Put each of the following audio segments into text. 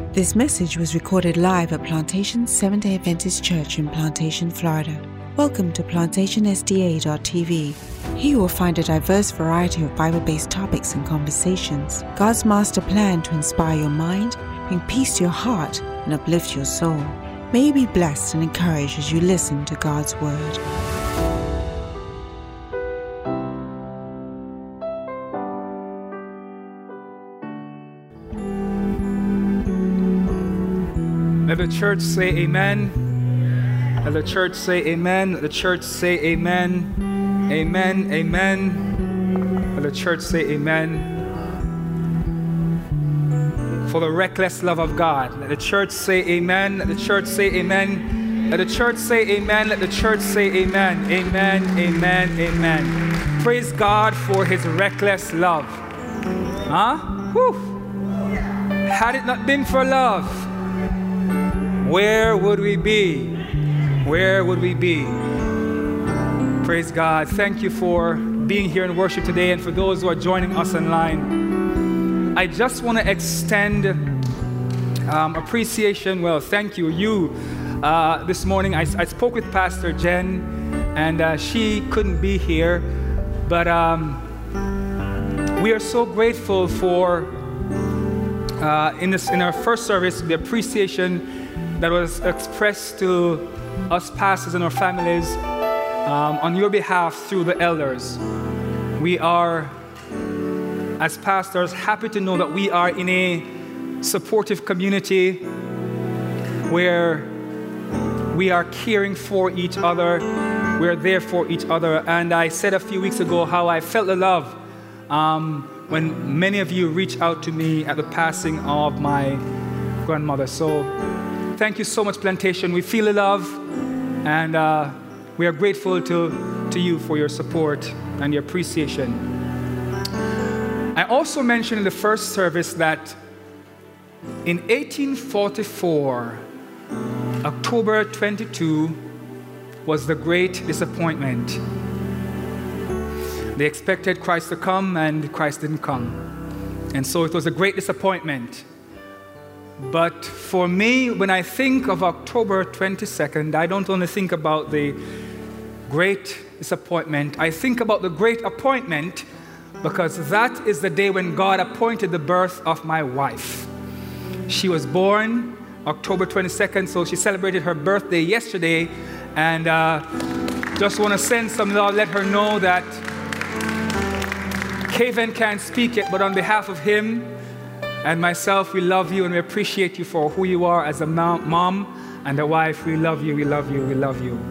This message was recorded live at Plantation Seventh-day Adventist Church in Plantation, Florida. Welcome to PlantationSDA.tv. Here you will find a diverse variety of Bible-based topics and conversations. God's master plan to inspire your mind, bring peace to your heart, and uplift your soul. May you be blessed and encouraged as you listen to God's Word. Let the church say amen. Let the church say amen. Let the church say amen. Amen. Amen. Let the church say amen. For the reckless love of God. Let the church say amen. Let the church say amen. Let the church say amen. Let the church say amen. Amen. Amen. Amen. Praise God for his reckless love. Huh? Whew. Had it not been for love, where would we be? Where would we be? Praise God. Thank you for being here in worship today, and for those who are joining us online. I just want to extend appreciation. Well, thank you. This morning I spoke with Pastor Jen, and she couldn't be here, but we are so grateful for in our first service, the appreciation that was expressed to us pastors and our families on your behalf through the elders. We are, as pastors, happy to know that we are in a supportive community where we are caring for each other, we're there for each other. And I said a few weeks ago how I felt the love when many of you reached out to me at the passing of my grandmother. So thank you so much, Plantation. We feel the love, and we are grateful to you for your support and your appreciation. I also mentioned in the first service that in 1844, October 22 was the great disappointment. They expected Christ to come, and Christ didn't come. And so it was a great disappointment. But for me, when I think of October 22nd, I don't only think about the great disappointment. I think about the great appointment, because that is the day when God appointed the birth of my wife. She was born October 22nd, so she celebrated her birthday yesterday. And just want to send some love, let her know that Kevin can't speak it, but on behalf of him and myself, we love you and we appreciate you for who you are as a mom and a wife. We love you, we love you, we love you.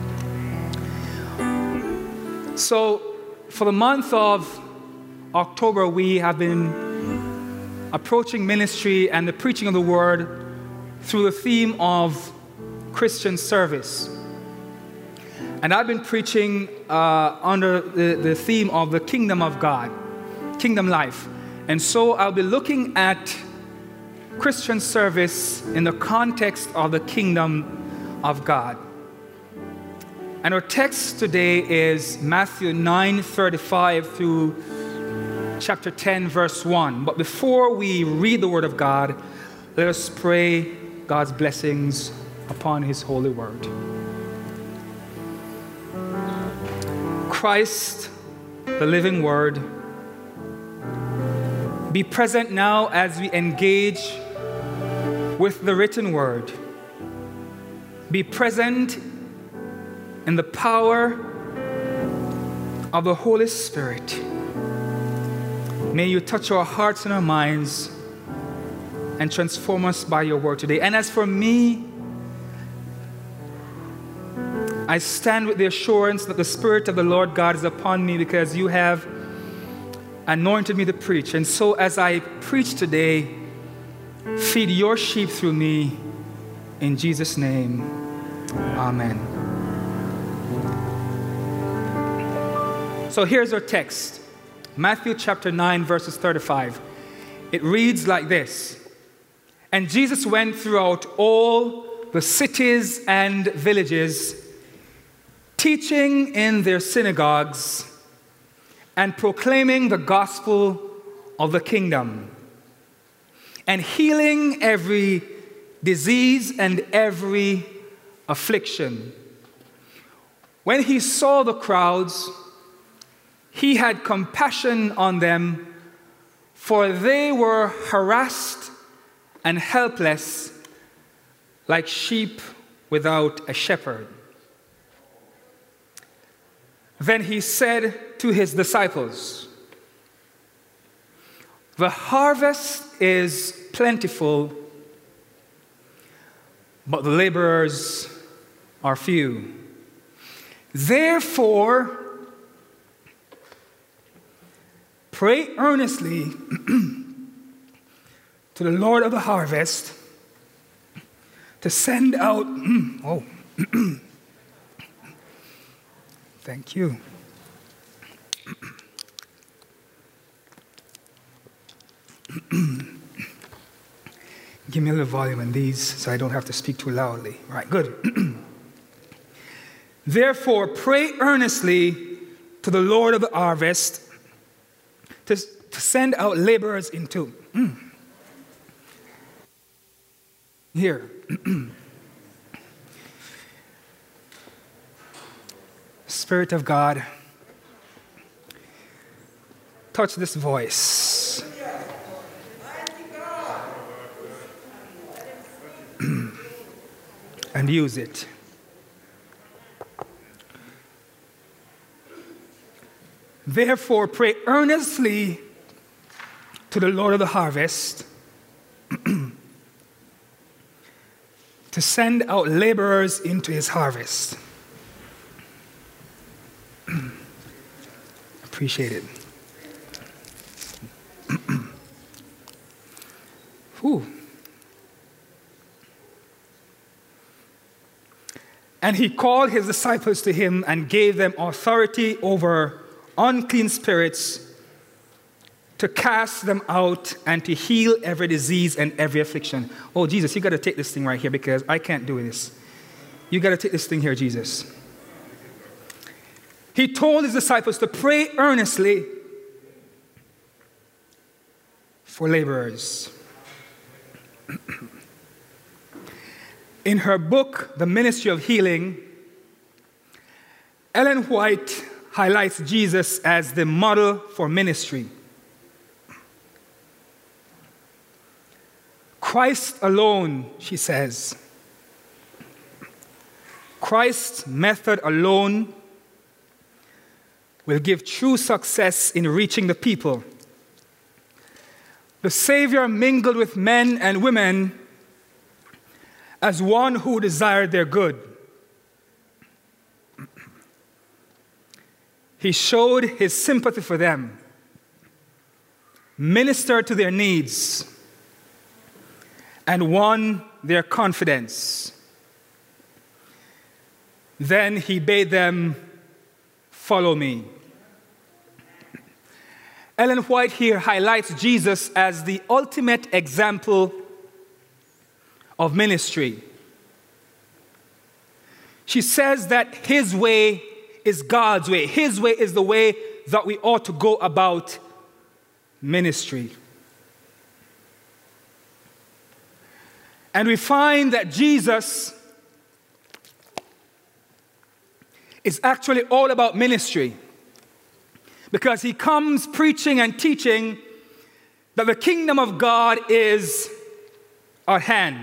So for the month of October, we have been approaching ministry and the preaching of the word through the theme of Christian service. And I've been preaching under the theme of the kingdom of God, kingdom life. And so I'll be looking at Christian service in the context of the kingdom of God. And our text today is Matthew 9:35 through chapter 10, verse 1. But before we read the word of God, let us pray God's blessings upon his holy word. Christ, the living word, be present now as we engage with the written word. Be present in the power of the Holy Spirit. May you touch our hearts and our minds and transform us by your word today. And as for me, I stand with the assurance that the Spirit of the Lord God is upon me, because you have anointed me to preach. And so as I preach today, feed your sheep through me. In Jesus' name, amen. So here's our text. Matthew chapter 9, verses 35. It reads like this. And Jesus went throughout all the cities and villages, teaching in their synagogues and proclaiming the gospel of the kingdom, and healing every disease and every affliction. When he saw the crowds, he had compassion on them, for they were harassed and helpless, like sheep without a shepherd. Then he said to his disciples, "The harvest is plentiful, but the laborers are few. Therefore, pray earnestly to the Lord of the harvest to send out..." Thank you. Give me a little volume on these so I don't have to speak too loudly. All right, good. Therefore, pray earnestly to the Lord of the harvest to send out laborers into. Here. Spirit of God, touch this voice. And use it. Therefore, pray earnestly to the Lord of the harvest to send out laborers into his harvest. Appreciate it. Whew. And he called his disciples to him and gave them authority over unclean spirits to cast them out and to heal every disease and every affliction. Oh, Jesus, you got to take this thing right here because I can't do this. You got to take this thing here, Jesus. He told his disciples to pray earnestly for laborers. In her book, The Ministry of Healing, Ellen White highlights Jesus as the model for ministry. Christ alone, she says, Christ's method alone will give true success in reaching the people. The Savior mingled with men and women as one who desired their good. He showed his sympathy for them, ministered to their needs, and won their confidence. Then he bade them, "Follow me." Ellen White here highlights Jesus as the ultimate example of ministry. She says that his way is God's way. His way is the way that we ought to go about ministry. And we find that Jesus is actually all about ministry, because he comes preaching and teaching that the kingdom of God is at hand.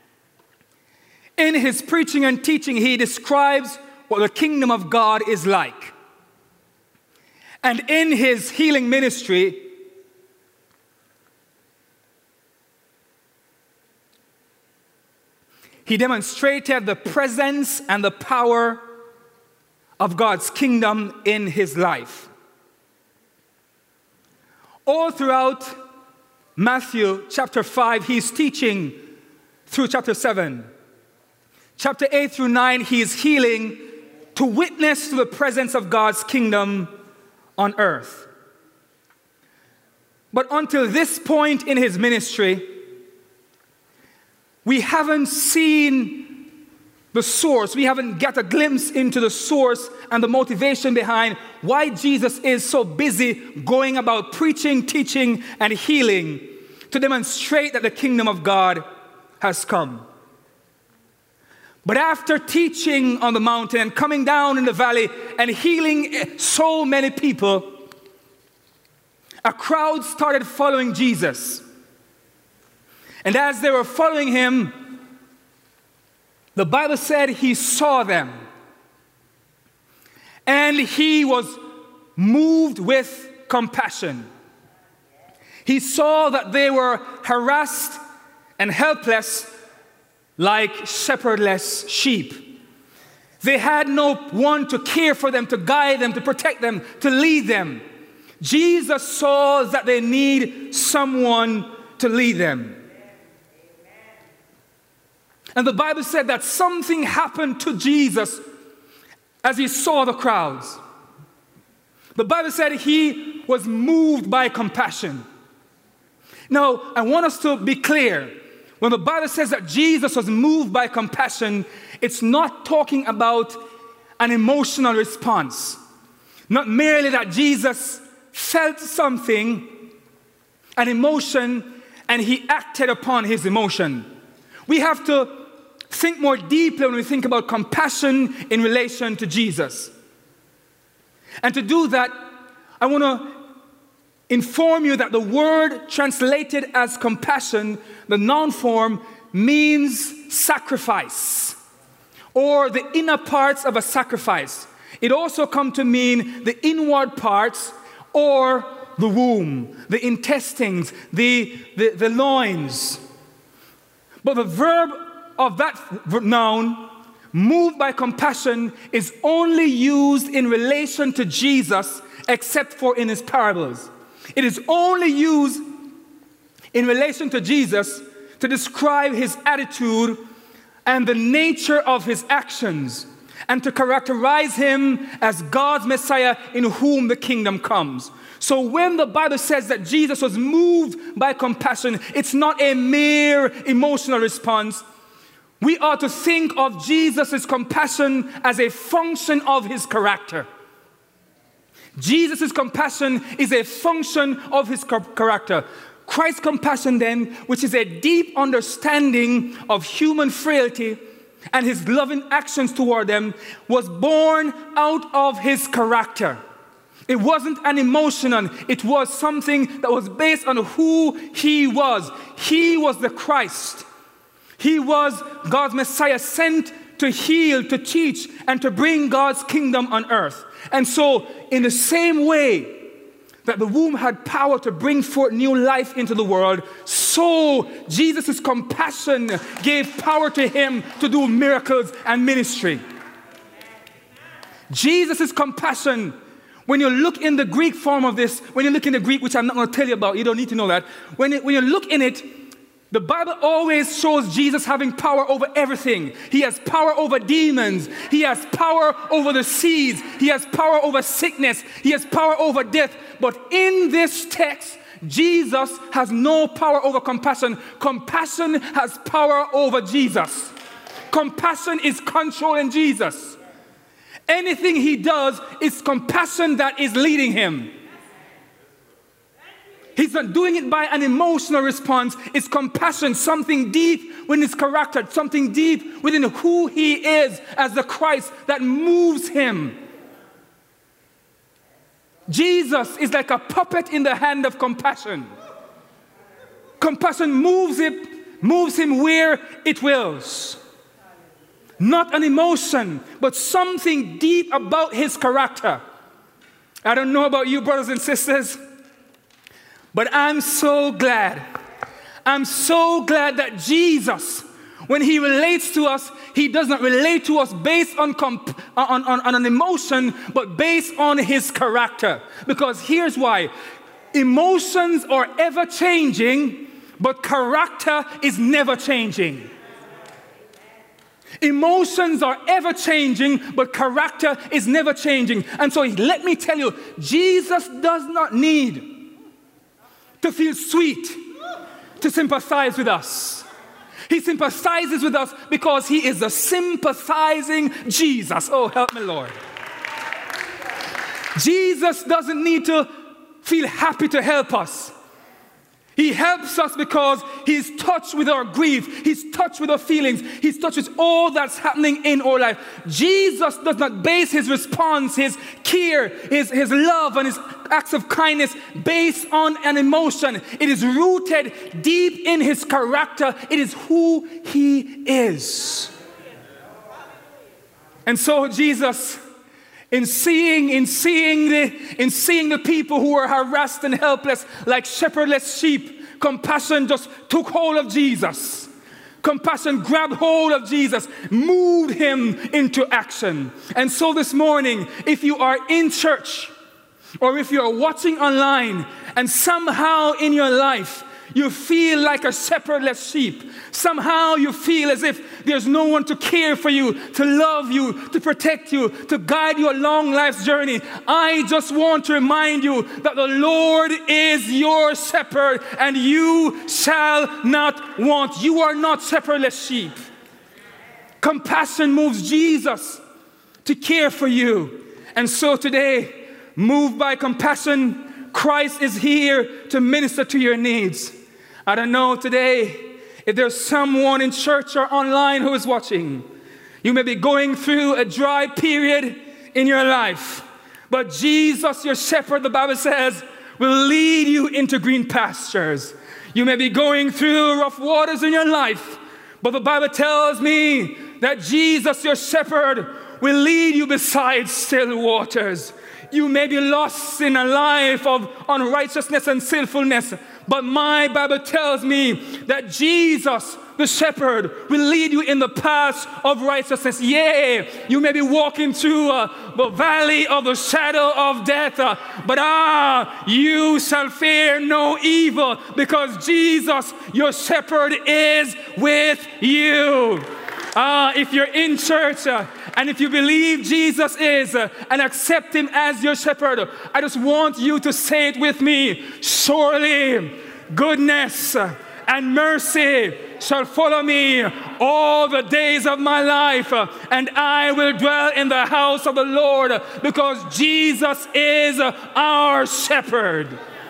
In his preaching and teaching, he describes what the kingdom of God is like. And in his healing ministry, he demonstrated the presence and the power of God's kingdom in his life. All throughout Matthew chapter 5, he's teaching through chapter 7. Chapter 8 through 9, he is healing to witness to the presence of God's kingdom on earth. But until this point in his ministry, we haven't seen the source. We haven't got a glimpse into the source and the motivation behind why Jesus is so busy going about preaching, teaching, and healing to demonstrate that the kingdom of God has come. But after teaching on the mountain and coming down in the valley and healing so many people, a crowd started following Jesus. And as they were following him, the Bible said he saw them. And he was moved with compassion. He saw that they were harassed and helpless like shepherdless sheep. They had no one to care for them, to guide them, to protect them, to lead them. Jesus saw that they need someone to lead them. And the Bible said that something happened to Jesus as he saw the crowds. The Bible said he was moved by compassion. Now, I want us to be clear. When the Bible says that Jesus was moved by compassion, it's not talking about an emotional response. Not merely that Jesus felt something, an emotion, and he acted upon his emotion. We have to think more deeply when we think about compassion in relation to Jesus. And to do that, I want to inform you that the word translated as compassion, the noun form, means sacrifice, or the inner parts of a sacrifice. It also comes to mean the inward parts, or the womb, the intestines, the loins. But the verb of that noun, moved by compassion, is only used in relation to Jesus, except for in his parables. It is only used in relation to Jesus to describe his attitude and the nature of his actions, and to characterize him as God's Messiah in whom the kingdom comes. So when the Bible says that Jesus was moved by compassion, it's not a mere emotional response. We are to think of Jesus' compassion as a function of his character. Jesus' compassion is a function of his character. Christ's compassion then, which is a deep understanding of human frailty and his loving actions toward them, was born out of his character. It wasn't an emotion, it was something that was based on who he was. He was the Christ. He was God's Messiah, sent to heal, to teach, and to bring God's kingdom on earth. And so, in the same way that the womb had power to bring forth new life into the world, so Jesus' compassion gave power to him to do miracles and ministry. Jesus' compassion, when you look in the Greek form of this, when you look in the Greek, which I'm not going to tell you about, you don't need to know that. When you look in it, the Bible always shows Jesus having power over everything. He has power over demons. He has power over the seas. He has power over sickness. He has power over death. But in this text, Jesus has no power over compassion. Compassion has power over Jesus. Compassion is controlling Jesus. Anything he does is compassion that is leading him. He's not doing it by an emotional response. It's compassion, something deep within his character, something deep within who he is as the Christ that moves him. Jesus is like a puppet in the hand of compassion. Compassion moves him where it wills. Not an emotion, but something deep about his character. I don't know about you, brothers and sisters, but I'm so glad. I'm so glad that Jesus, when he relates to us, he does not relate to us based on an emotion, but based on his character. Because here's why. Emotions are ever changing, but character is never changing. Emotions are ever changing, but character is never changing. And so let me tell you, Jesus does not need to feel sweet to sympathize with us. He sympathizes with us because he is a sympathizing Jesus. Oh, help me, Lord. Jesus doesn't need to feel happy to help us. He helps us because he's touched with our grief. He's touched with our feelings. He's touched with all that's happening in our life. Jesus does not base his response, his care, his love, and his acts of kindness based on an emotion. It is rooted deep in his character. It is who he is. And so Jesus, in seeing the people who were harassed and helpless like shepherdless sheep, compassion just took hold of Jesus. Compassion grabbed hold of Jesus, moved him into action. And so this morning, if you are in church or if you are watching online and somehow in your life you feel like a shepherdless sheep, somehow you feel as if there's no one to care for you, to love you, to protect you, to guide you along life's journey, I just want to remind you that the Lord is your shepherd and you shall not want. You are not shepherdless sheep. Compassion moves Jesus to care for you. And so today, moved by compassion, Christ is here to minister to your needs. I don't know today if there's someone in church or online who is watching. You may be going through a dry period in your life, but Jesus, your shepherd, the Bible says, will lead you into green pastures. You may be going through rough waters in your life, but the Bible tells me that Jesus, your shepherd, will lead you beside still waters. You may be lost in a life of unrighteousness and sinfulness, but my Bible tells me that Jesus, the shepherd, will lead you in the path of righteousness. Yea, you may be walking through the valley of the shadow of death, but you shall fear no evil because Jesus, your shepherd, is with you. If you're in church and if you believe Jesus is and accept him as your shepherd, I just want you to say it with me. Surely goodness and mercy shall follow me all the days of my life, and I will dwell in the house of the Lord because Jesus is our shepherd.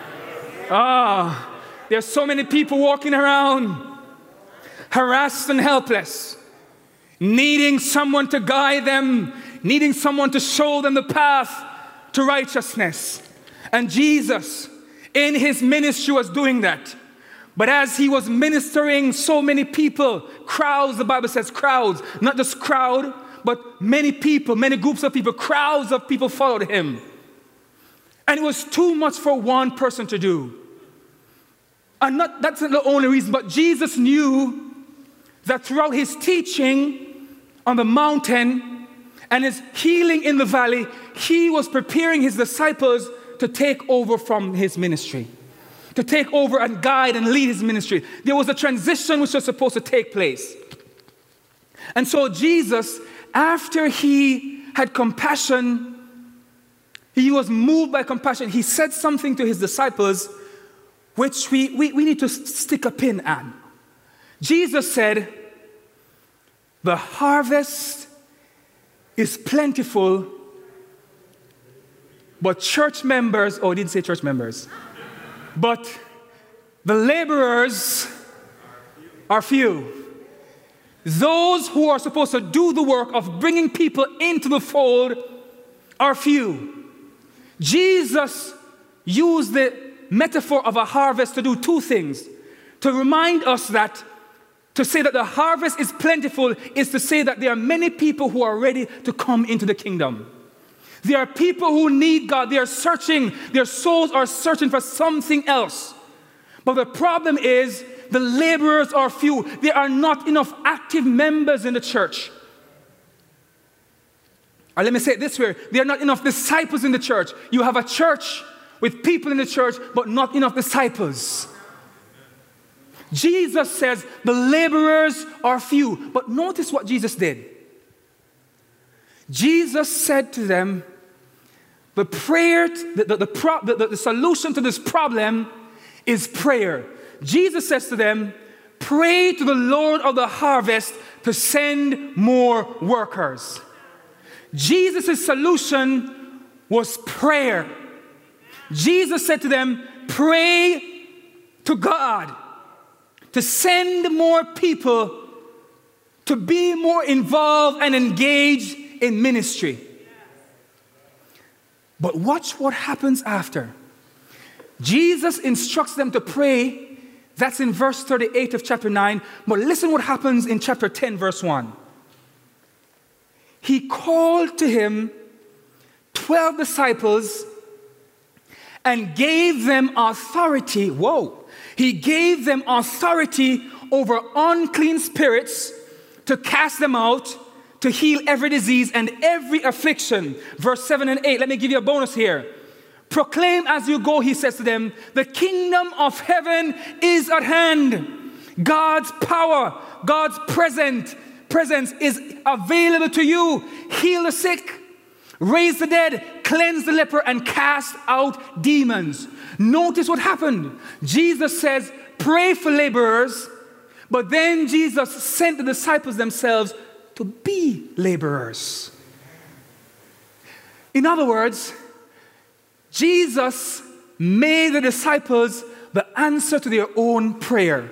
There's so many people walking around harassed and helpless, needing someone to guide them, needing someone to show them the path to righteousness. And Jesus, in his ministry, was doing that. But as he was ministering, so many people, crowds, the Bible says crowds, not just crowd, but many people, many groups of people, crowds of people followed him. And it was too much for one person to do. And that's not the only reason, but Jesus knew that throughout his teaching on the mountain and his healing in the valley, he was preparing his disciples to take over from his ministry, to take over and guide and lead his ministry. There was a transition which was supposed to take place. And so Jesus, after he had compassion, he was moved by compassion. He said something to his disciples which we need to stick a pin at. Jesus said, "The harvest is plentiful, but church members," he didn't say church members, "but the laborers are few." Those who are supposed to do the work of bringing people into the fold are few. Jesus used the metaphor of a harvest to do two things. To remind us that to say that the harvest is plentiful is to say that there are many people who are ready to come into the kingdom. There are people who need God. They are searching. Their souls are searching for something else. But the problem is the laborers are few. There are not enough active members in the church. Or let me say it this way. There are not enough disciples in the church. You have a church with people in the church, but not enough disciples. Jesus says the laborers are few. But notice what Jesus did. Jesus said to them, the solution to this problem is prayer. Jesus says to them, pray to the Lord of the harvest to send more workers. Jesus' solution was prayer. Jesus said to them, pray to God to send more people to be more involved and engaged in ministry. But watch what happens after. Jesus instructs them to pray. That's in verse 38 of chapter 9. But listen what happens in chapter 10, verse 1. He called to him 12 disciples and gave them authority. He gave them authority over unclean spirits to cast them out, to heal every disease and every affliction. Verse 7 and 8, let me give you a bonus here. Proclaim as you go, he says to them, the kingdom of heaven is at hand. God's power, God's presence is available to you. Heal the sick, raise the dead, cleanse the leper, and cast out demons. Notice what happened. Jesus says, pray for laborers, but then Jesus sent the disciples themselves to be laborers. In other words, Jesus made the disciples the answer to their own prayer.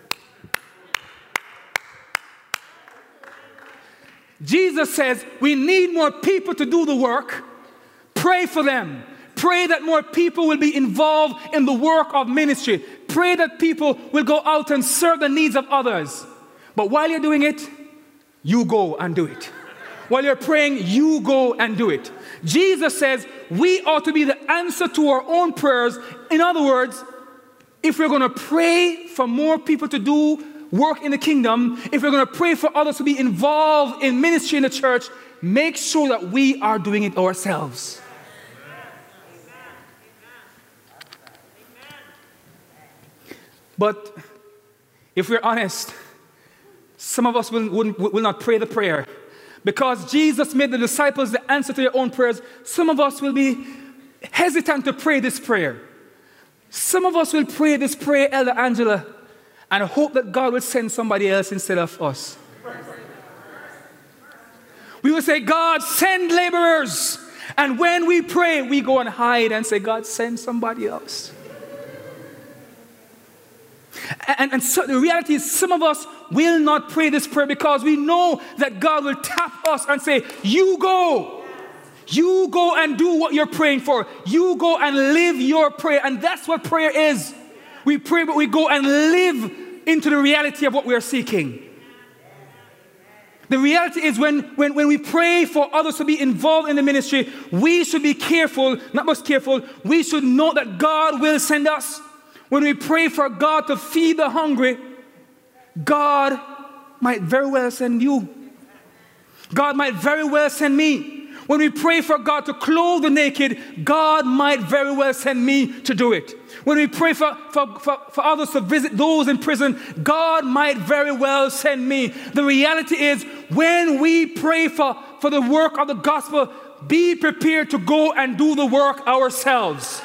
Jesus says, we need more people to do the work. Pray for them. Pray that more people will be involved in the work of ministry. Pray that people will go out and serve the needs of others. But while you're doing it, you go and do it. While you're praying, you go and do it. Jesus says we ought to be the answer to our own prayers. In other words, if we're going to pray for more people to do work in the kingdom, if we're going to pray for others to be involved in ministry in the church, make sure that we are doing it ourselves. But if we're honest, some of us will not pray the prayer. Because Jesus made the disciples the answer to their own prayers, some of us will be hesitant to pray this prayer. Some of us will pray this prayer, Elder Angela, and hope that God will send somebody else instead of us. We will say, God, send laborers. And when we pray, we go and hide and say, God, send somebody else. And so the reality is some of us will not pray this prayer because we know that God will tap us and say, you go. You go and do what you're praying for. You go and live your prayer. And that's what prayer is. We pray, but we go and live into the reality of what we are seeking. The reality is when we pray for others to be involved in the ministry, we should be careful, not most careful, we should know that God will send us. When we pray for God to feed the hungry, God might very well send you. God might very well send me. When we pray for God to clothe the naked, God might very well send me to do it. When we pray for others to visit those in prison, God might very well send me. The reality is, when we pray for the work of the gospel, be prepared to go and do the work ourselves.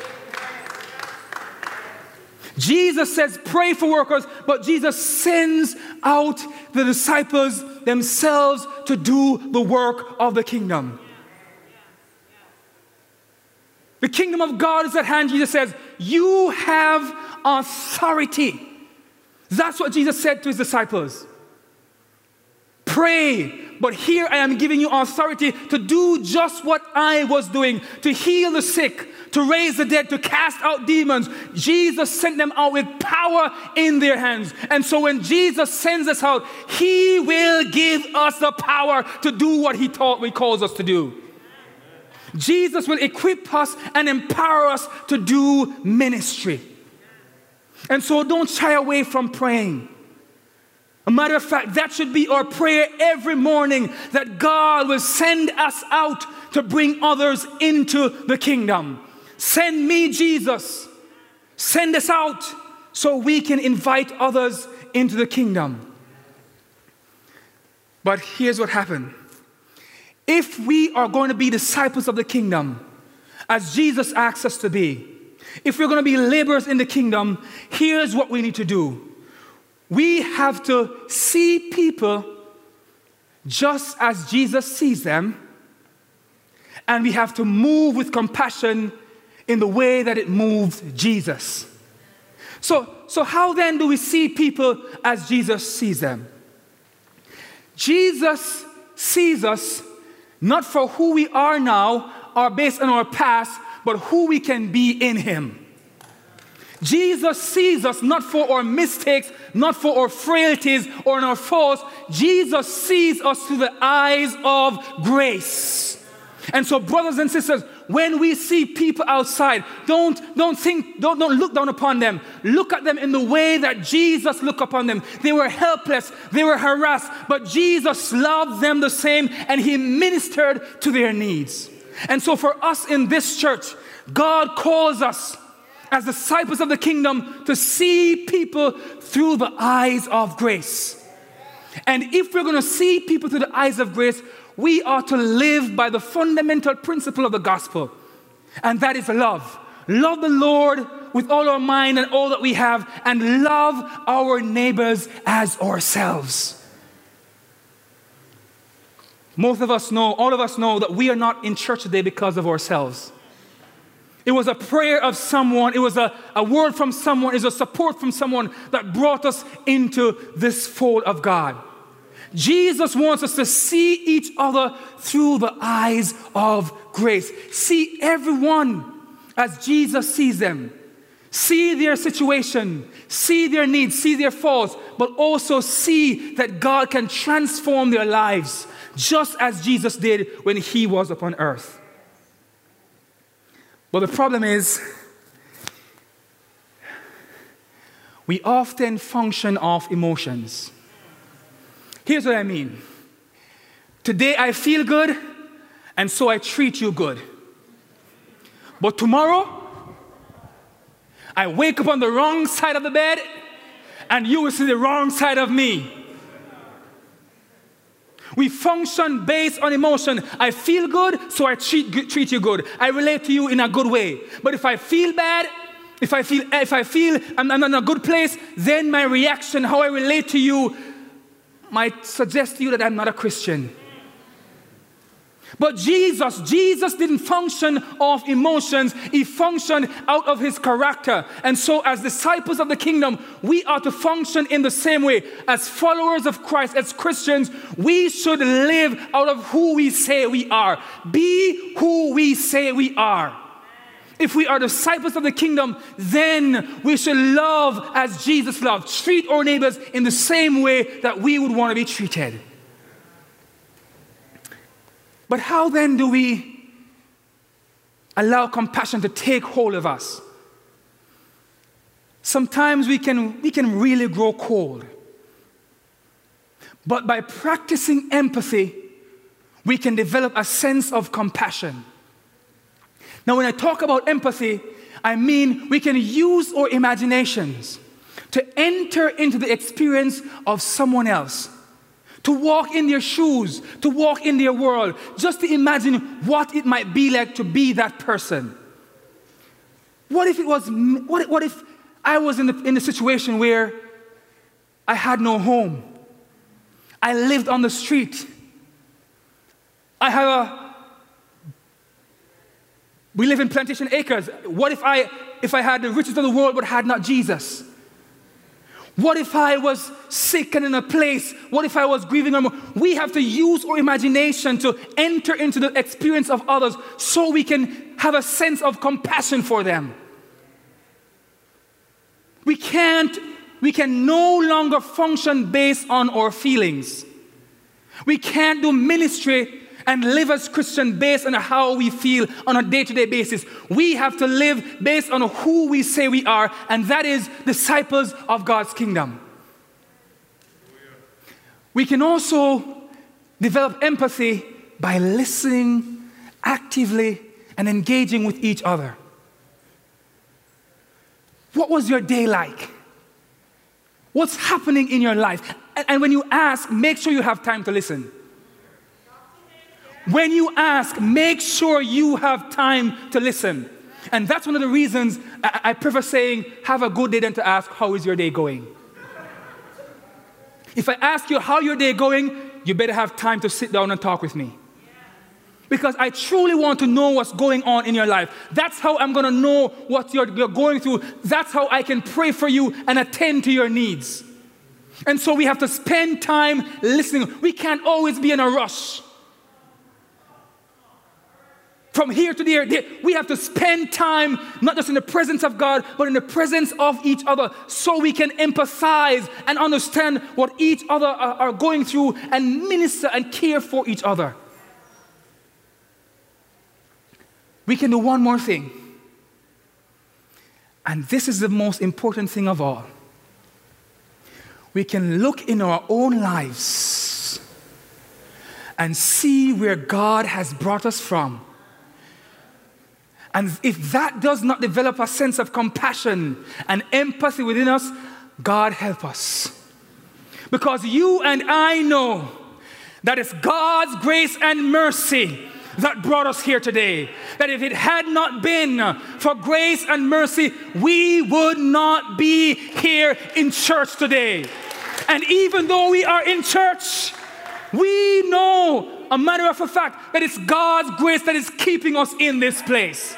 Jesus says, pray for workers, but Jesus sends out the disciples themselves to do the work of the kingdom. The kingdom of God is at hand. Jesus says, you have authority. That's what Jesus said to his disciples. Pray, but here I am giving you authority to do just what I was doing, to heal the sick, to raise the dead, to cast out demons. Jesus sent them out with power in their hands. And so when Jesus sends us out, he will give us the power to do what he calls us to do. Jesus will equip us and empower us to do ministry. And so don't shy away from praying. A matter of fact, that should be our prayer every morning, that God will send us out to bring others into the kingdom. Send me, Jesus. Send us out so we can invite others into the kingdom. But here's what happened. If we are going to be disciples of the kingdom, as Jesus asks us to be, if we're going to be laborers in the kingdom, here's what we need to do. We have to see people just as Jesus sees them, and we have to move with compassion in the way that it moved Jesus. So how then do we see people as Jesus sees them? Jesus sees us not for who we are now or based on our past, but who we can be in him. Jesus sees us not for our mistakes, not for our frailties or our faults. Jesus sees us through the eyes of grace. And so, brothers and sisters, when we see people outside, don't look down upon them. Look at them in the way that Jesus looked upon them. They were helpless, they were harassed, but Jesus loved them the same, and he ministered to their needs. And so for us in this church, God calls us as disciples of the kingdom to see people through the eyes of grace. And if we're going to see people through the eyes of grace, we are to live by the fundamental principle of the gospel, and that is love. Love the Lord with all our mind and all that we have, and love our neighbors as ourselves. All of us know that we are not in church today because of ourselves. It was a prayer of someone, it was a word from someone, it was a support from someone that brought us into this fold of God. Jesus wants us to see each other through the eyes of grace. See everyone as Jesus sees them. See their situation, see their needs, see their faults, but also see that God can transform their lives, just as Jesus did when he was upon earth. But the problem is, we often function off emotions. Here's what I mean. Today I feel good, and so I treat you good. But tomorrow, I wake up on the wrong side of the bed, and you will see the wrong side of me. We function based on emotion. I feel good, so I treat you good. I relate to you in a good way. But if I feel bad, if I feel I'm not in a good place, then my reaction, how I relate to you, might suggest to you that I'm not a Christian. But Jesus didn't function off emotions. He functioned out of his character. And so as disciples of the kingdom, we are to function in the same way. As followers of Christ, as Christians, we should live out of who we say we are. Be who we say we are. If we are disciples of the kingdom, then we should love as Jesus loved. Treat our neighbors in the same way that we would want to be treated. But how then do we allow compassion to take hold of us? Sometimes we can really grow cold. But by practicing empathy, we can develop a sense of compassion. Now, when I talk about empathy, I mean we can use our imaginations to enter into the experience of someone else, to walk in their shoes, to walk in their world, just to imagine what it might be like to be that person. What if I was in the situation where I had no home? I lived on the street. We live in Plantation Acres. What if I had the riches of the world but had not Jesus? What if I was sick and in a place? What if I was grieving? We have to use our imagination to enter into the experience of others so we can have a sense of compassion for them. We can no longer function based on our feelings. We can't do ministry and live as Christians based on how we feel on a day-to-day basis. We have to live based on who we say we are, and that is disciples of God's kingdom. We can also develop empathy by listening actively and engaging with each other. What was your day like? What's happening in your life? And when you ask, make sure you have time to listen. When you ask, make sure you have time to listen. And that's one of the reasons I prefer saying, have a good day than to ask, how is your day going? If I ask you how your day going, you better have time to sit down and talk with me. Because I truly want to know what's going on in your life. That's how I'm going to know what you're going through. That's how I can pray for you and attend to your needs. And so we have to spend time listening. We can't always be in a rush. From here to there, we have to spend time, not just in the presence of God, but in the presence of each other, so we can empathize and understand what each other are going through and minister and care for each other. We can do one more thing. And this is the most important thing of all. We can look in our own lives and see where God has brought us from. And if that does not develop a sense of compassion and empathy within us, God help us. Because you and I know that it's God's grace and mercy that brought us here today. That if it had not been for grace and mercy, we would not be here in church today. And even though we are in church, we know, a matter of fact, that it's God's grace that is keeping us in this place.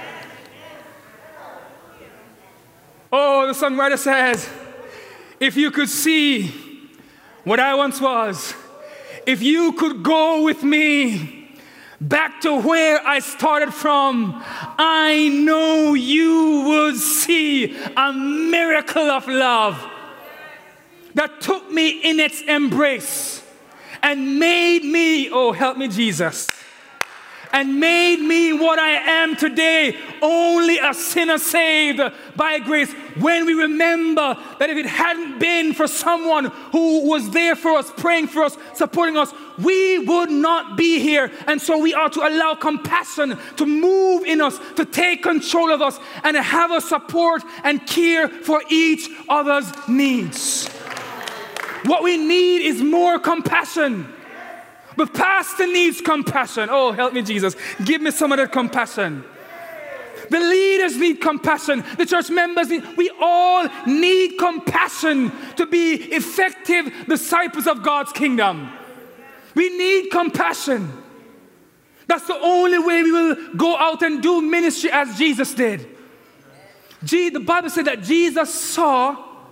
Oh, the songwriter says, if you could see what I once was, if you could go with me back to where I started from, I know you would see a miracle of love that took me in its embrace and made me, oh, help me, Jesus, and made me what I am today, only a sinner saved by grace. When we remember that if it hadn't been for someone who was there for us, praying for us, supporting us, we would not be here. And so we are to allow compassion to move in us, to take control of us, and to have us support and care for each other's needs. What we need is more compassion. The pastor needs compassion. Oh, help me, Jesus. Give me some of that compassion. The leaders need compassion. The church members need. We all need compassion to be effective disciples of God's kingdom. We need compassion. That's the only way we will go out and do ministry as Jesus did. The Bible said that Jesus saw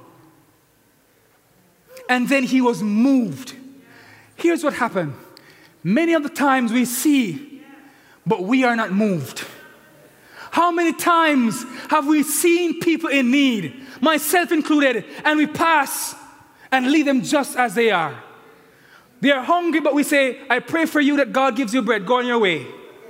and then he was moved. Here's what happened. Many of the times we see, but we are not moved. How many times have we seen people in need, myself included, and we pass and leave them just as they are? They are hungry, but we say, I pray for you that God gives you bread. Go on your way.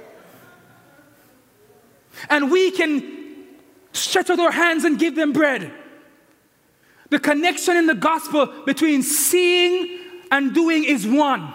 And we can stretch out our hands and give them bread. The connection in the gospel between seeing and doing is one.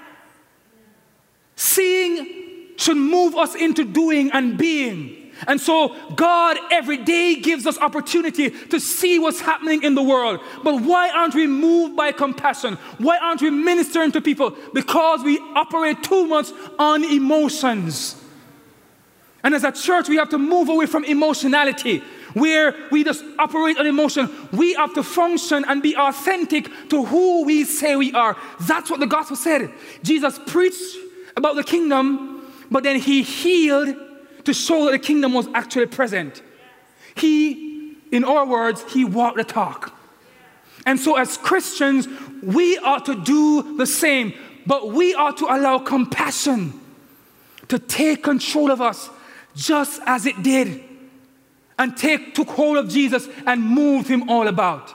Seeing should move us into doing and being. And so God every day gives us opportunity to see what's happening in the world. But why aren't we moved by compassion? Why aren't we ministering to people? Because we operate too much on emotions. And as a church, we have to move away from emotionality, where we just operate on emotion. We have to function and be authentic to who we say we are. That's what the gospel said. Jesus preached about the kingdom, but then he healed to show that the kingdom was actually present. He, in our words, he walked the talk. And so as Christians, we ought to do the same, but we ought to allow compassion to take control of us just as it did, and took hold of Jesus and moved him all about.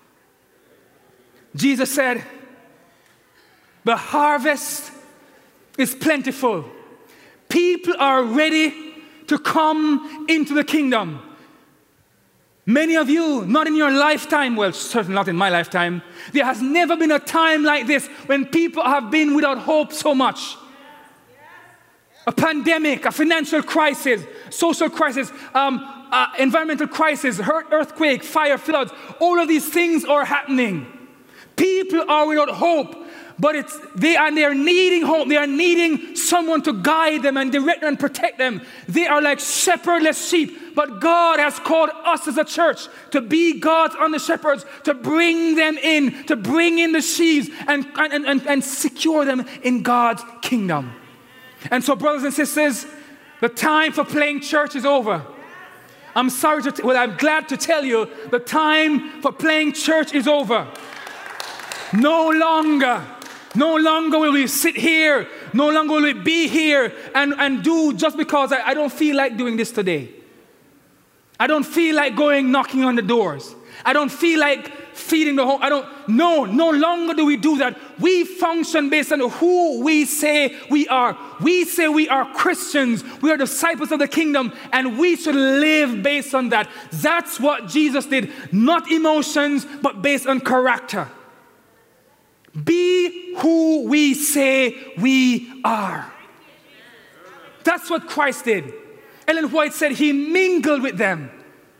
Jesus said, the harvest is plentiful. People are ready to come into the kingdom. Many of you, not in your lifetime, well, certainly not in my lifetime, there has never been a time like this when people have been without hope so much. A pandemic, a financial crisis, social crisis, environmental crisis, earthquake, fire, floods, all of these things are happening. People are without hope, but they are needing hope. They are needing someone to guide them and direct them and protect them. They are like shepherdless sheep, but God has called us as a church to be God's under shepherds, to bring them in, to bring in the sheaves and secure them in God's kingdom. And so, brothers and sisters, the time for playing church is over. I'm glad to tell you, the time for playing church is over. No longer will we sit here, no longer will we be here and do just because I don't feel like doing this today. I don't feel like going knocking on the doors. I don't feel like feeding the home. No longer do we do that. We function based on who we say we are. We say we are Christians. We are disciples of the kingdom, and we should live based on that. That's what Jesus did. Not emotions, but based on character. Be who we say we are. That's what Christ did. Ellen White said he mingled with them.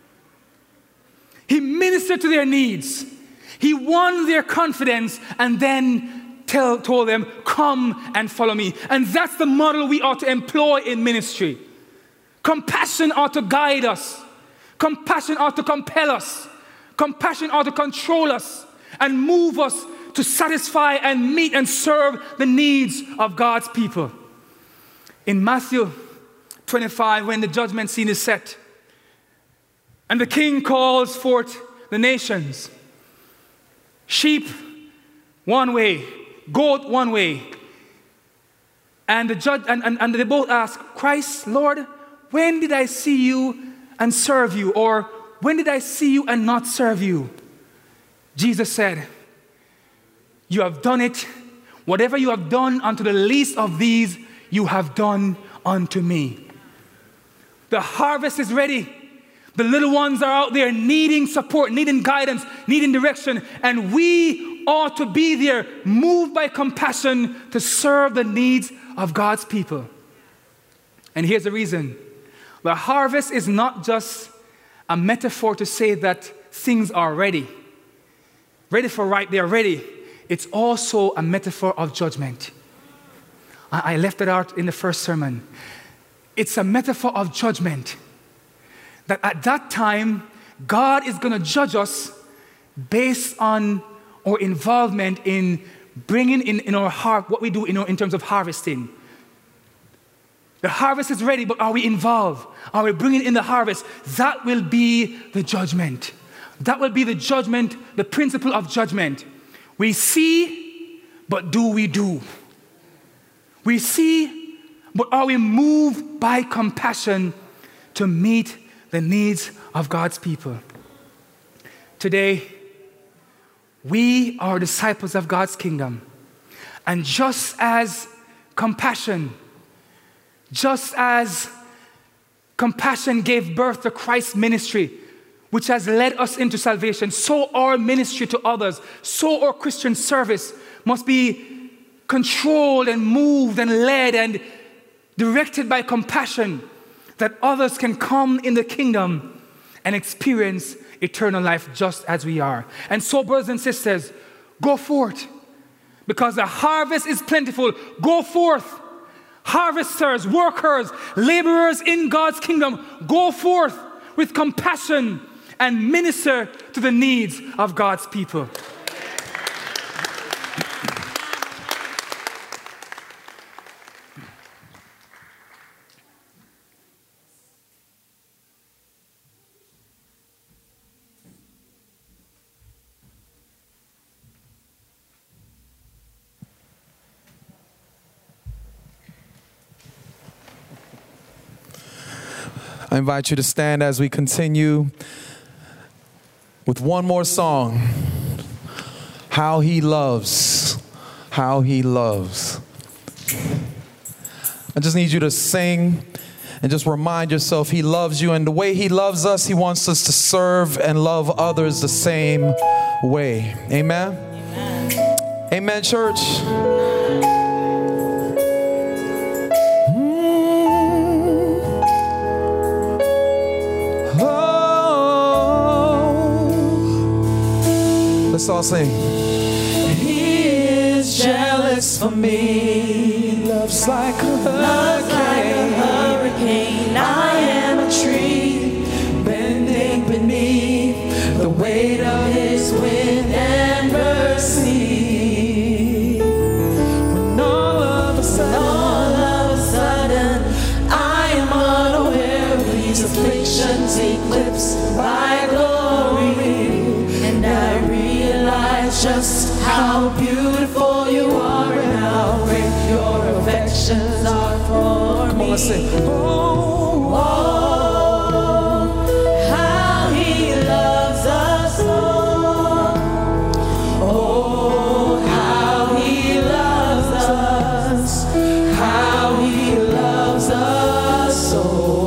He ministered to their needs. He won their confidence and then told them, come and follow me. And that's the model we ought to employ in ministry. Compassion ought to guide us. Compassion ought to compel us. Compassion ought to control us and move us to satisfy and meet and serve the needs of God's people. In Matthew 25, when the judgment scene is set, and the king calls forth the nations, sheep one way, goat one way, and the judge and they both ask, Christ, Lord, when did I see you and serve you? Or when did I see you and not serve you? Jesus said, you have done it. Whatever you have done unto the least of these, you have done unto me. The harvest is ready. The little ones are out there needing support, needing guidance, needing direction. And we ought to be there, moved by compassion to serve the needs of God's people. And here's the reason. The harvest is not just a metaphor to say that things are ready. Ready for ripe, they are ready. It's also a metaphor of judgment. I left it out in the first sermon. It's a metaphor of judgment. That at that time, God is going to judge us based on our involvement in bringing in our heart what we do in terms of harvesting. The harvest is ready, but are we involved? Are we bringing in the harvest? That will be the judgment. That will be the judgment, the principle of judgment. We see, but do we do? We see, but are we moved by compassion to meet the needs of God's people? Today, we are disciples of God's kingdom. And just as compassion gave birth to Christ's ministry, which has led us into salvation, so our ministry to others, so our Christian service must be controlled and moved and led and directed by compassion, that others can come in the kingdom and experience eternal life just as we are. And so, brothers and sisters, go forth, because the harvest is plentiful. Go forth, harvesters, workers, laborers in God's kingdom. Go forth with compassion and minister to the needs of God's people. I invite you to stand as we continue with one more song. How He Loves, How He Loves. I just need you to sing and just remind yourself He loves you, and the way He loves us, He wants us to serve and love others the same way. Amen? Amen, Amen, church. Let's all sing. He is jealous for me. Loves like a hurricane. I am a tree bending beneath the weight of His wind and mercy. When all of a sudden how beautiful you are and how great your affections are for me. Come on, let's sing. Oh, how he loves us all. Oh, how he loves us. How he loves us so.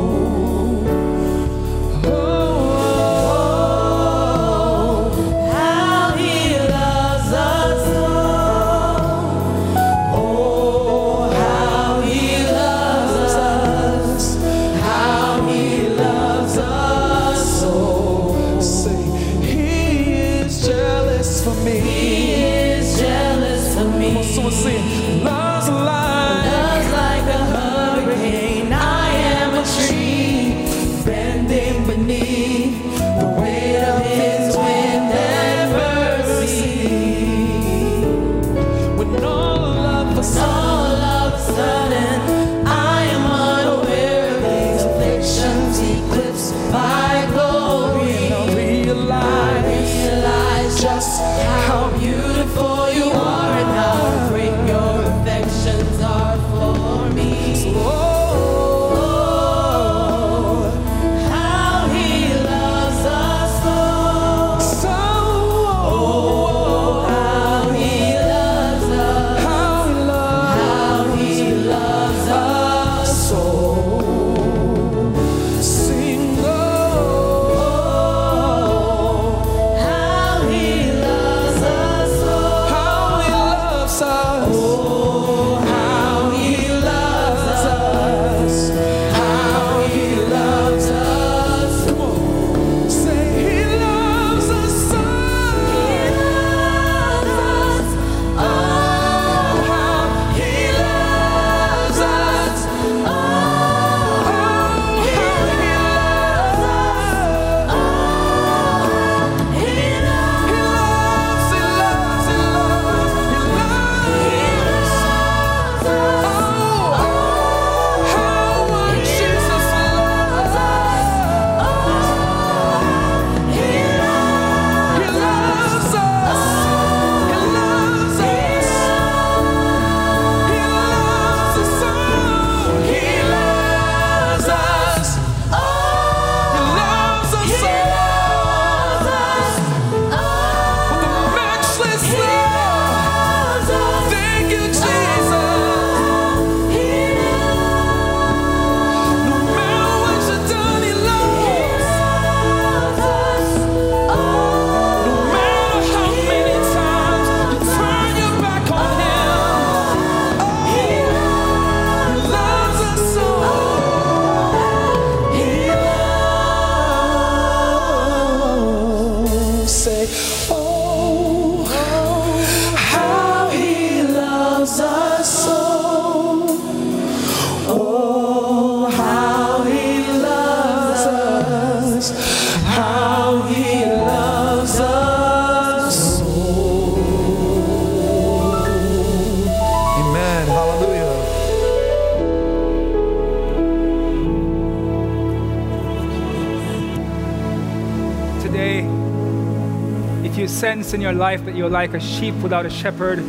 Sense in your life that you're like a sheep without a shepherd.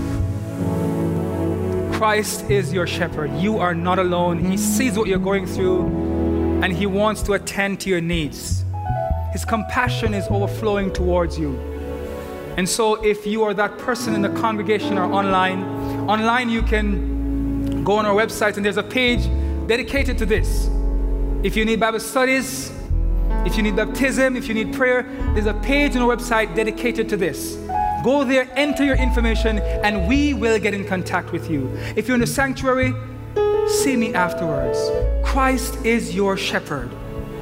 Christ is your shepherd. You are not alone. He sees what you're going through and he wants to attend to your needs. His compassion is overflowing towards you. And so if you are that person in the congregation or online you can go on our website and there's a page dedicated to this. If you need Bible studies, if you need baptism, if you need prayer, there's a page on our website dedicated to this. Go there, enter your information, and we will get in contact with you. If you're in the sanctuary, see me afterwards. Christ is your shepherd.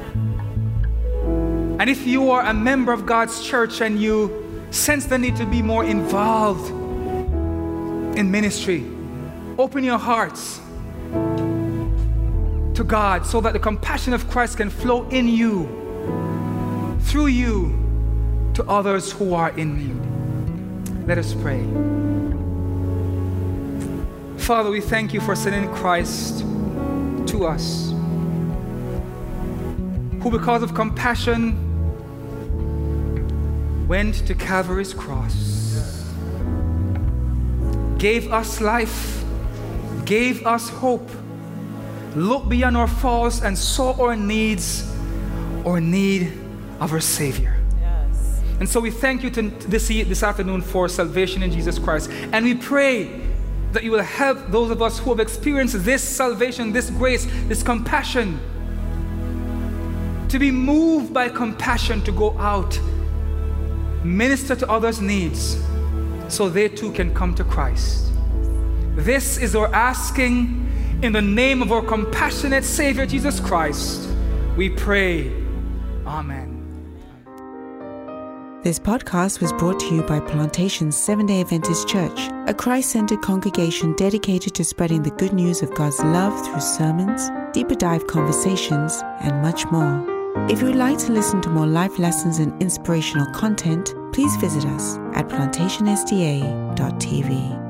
And if you are a member of God's church and you sense the need to be more involved in ministry, open your hearts to God so that the compassion of Christ can flow in you, through you, to others who are in need. Let us pray. Father, we thank you for sending Christ to us, who because of compassion went to Calvary's cross. gave us life, gave us hope, looked beyond our faults and saw our needs, our need of our Savior. Yes. And so we thank you this afternoon for salvation in Jesus Christ. And we pray that you will help those of us who have experienced this salvation, this grace, this compassion, to be moved by compassion to go out, minister to others' needs, so they too can come to Christ. This is our asking in the name of our compassionate Savior, Jesus Christ. We pray. Amen. This podcast was brought to you by Plantation Seventh-day Adventist Church, a Christ-centered congregation dedicated to spreading the good news of God's love through sermons, deeper dive conversations, and much more. If you would like to listen to more life lessons and inspirational content, please visit us at plantationsda.tv.